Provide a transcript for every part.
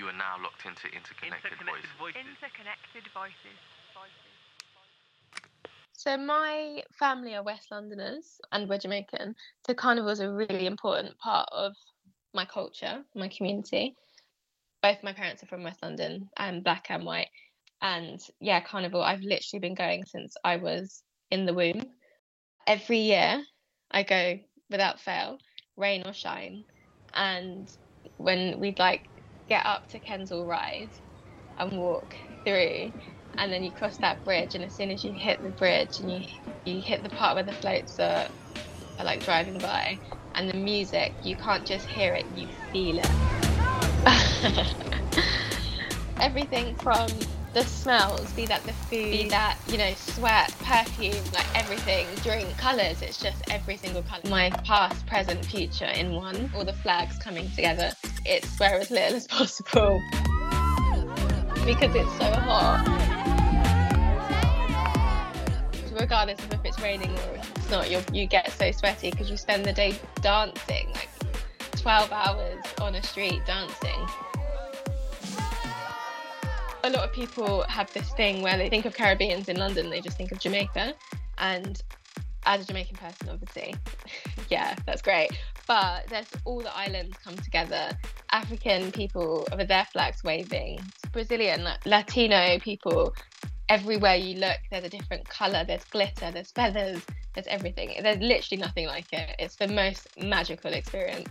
You are now locked into Interconnected Voices. Interconnected Voices. So my family are West Londoners and we're Jamaican. So Carnival is a really important part of my culture, my community. Both my parents are from West London, black and white. And yeah, Carnival, I've literally been going since I was in the womb. Every year I go without fail, rain or shine. And when we'd get up to Kensal Ride and walk through, and then you cross that bridge, and as soon as you hit the bridge and you hit the part where the floats are driving by, and the music, you can't just hear it, you feel it. Everything from the smells, be that the food, be that, sweat, perfume, everything, drink, colours, it's just every single colour. My past, present, future in one, all the flags coming together. It's wear as little as possible because it's so hot. Regardless of if it's raining or if it's not, you get so sweaty because you spend the day dancing, 12 hours on a street dancing. A lot of people have this thing where they think of Caribbeans in London, they just think of Jamaica. And as a Jamaican person, obviously, yeah, that's great. But there's all the islands come together. African people with their flags waving, Brazilian, Latino people. Everywhere you look, there's a different colour, there's glitter, there's feathers, there's everything. There's literally nothing like it. It's the most magical experience.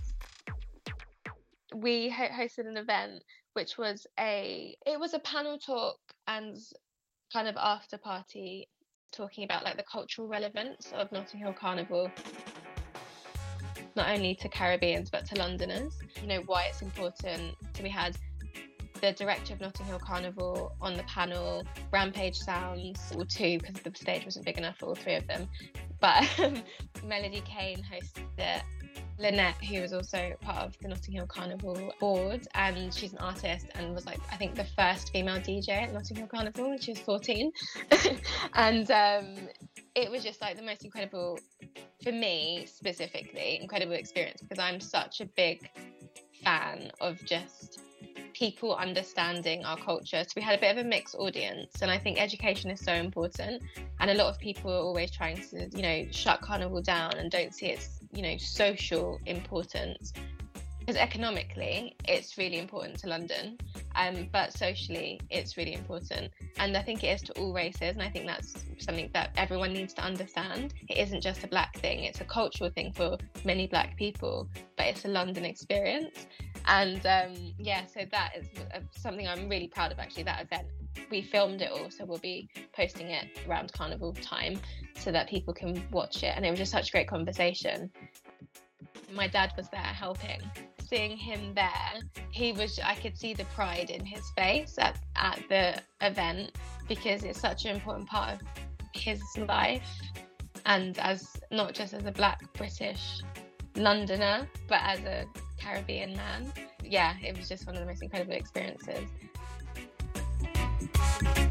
We hosted an event which was a panel talk and kind of after party talking about the cultural relevance of Notting Hill Carnival, not only to Caribbeans but to Londoners. Why it's important. So we had the director of Notting Hill Carnival on the panel, Rampage Sounds, or two because the stage wasn't big enough for all three of them. But Melody Kane hosted it. Lynette, who was also part of the Notting Hill Carnival board, and she's an artist and was I think the first female DJ at Notting Hill Carnival when she was 14. And it was just the most incredible, for me specifically, incredible experience because I'm such a big fan of just people understanding our culture. So we had a bit of a mixed audience, and I think education is so important, and a lot of people are always trying to shut Carnival down and don't see its social importance, because economically it's really important to London, but socially it's really important, and I think it is to all races, and I think that's something that everyone needs to understand. It isn't just a black thing, it's a cultural thing for many black people, but it's a London experience. And so that is something I'm really proud of, actually. That event, we filmed it all, so we'll be posting it around Carnival time so that people can watch it, and it was just such a great conversation. My dad was there helping. Seeing him there, I could see the pride in his face at the event, because it's such an important part of his life, and as not just as a black British Londoner, but as a Caribbean man. Yeah, it was just one of the most incredible experiences.